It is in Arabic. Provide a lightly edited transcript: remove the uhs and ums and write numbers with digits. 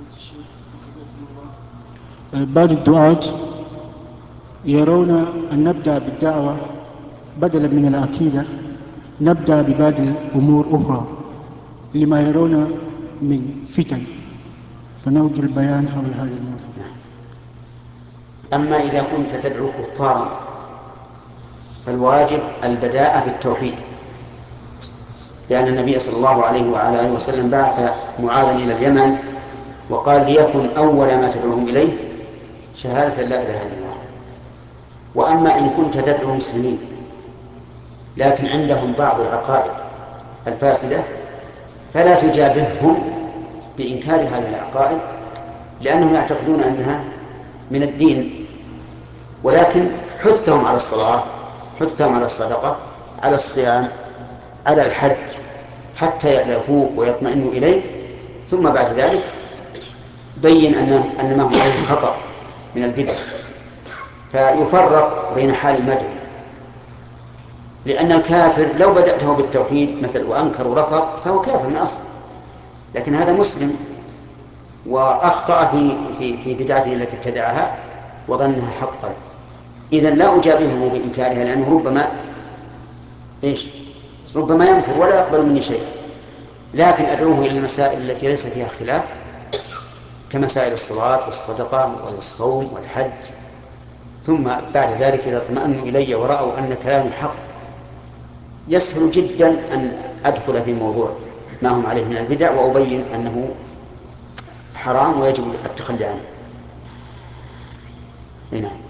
بعض الدعاة يرون أن نبدأ بالدعوة بدلا من العقيدة، نبدأ ببعض الأمور أخرى لما يرون من فتن، فنرجو البيان حول هذا الموضوع. أما إذا كنت تدعو كفارا فالواجب البداءة بالتوحيد، لأن النبي صلى الله عليه وعلى آله وسلم بعث معاذا إلى اليمن وقال ليكن أول ما تدعوهم إليه شهادة لا إله إلا الله. وأما إن كنت تدعو مسلمين لكن عندهم بعض العقائد الفاسدة فلا تجابههم بإنكار هذه العقائد، لأنهم يعتقدون أنها من الدين، ولكن حثهم على الصلاة، حثهم على الصدقة، على الصيام، على الحج، حتى يألفوك ويطمئنوا إليك، ثم بعد ذلك بين أن ما هو عليه خطأ من البدع، فيفرق بين حال المدعو. لأن الكافر لو بدأته بالتوحيد مثل وأنكر ورفض فهو كافر من أصل، لكن هذا مسلم وأخطأ في بدعته التي ابتدعها وظنها حقا، إذن لا أجابهه بإنكارها، لأنه ربما ينكر ولا يقبل مني شيئا، لكن أدعوه إلى المسائل التي ليس فيها اختلاف كمسائل الصلاة والصدقة والصوم والحج، ثم بعد ذلك إذا اطمأنوا إلي ورأوا أن كلامي حق يسهل جدا أن أدخل في موضوع ما هم عليه من البدع وأبين أنه حرام ويجب التخلي عنه. هنا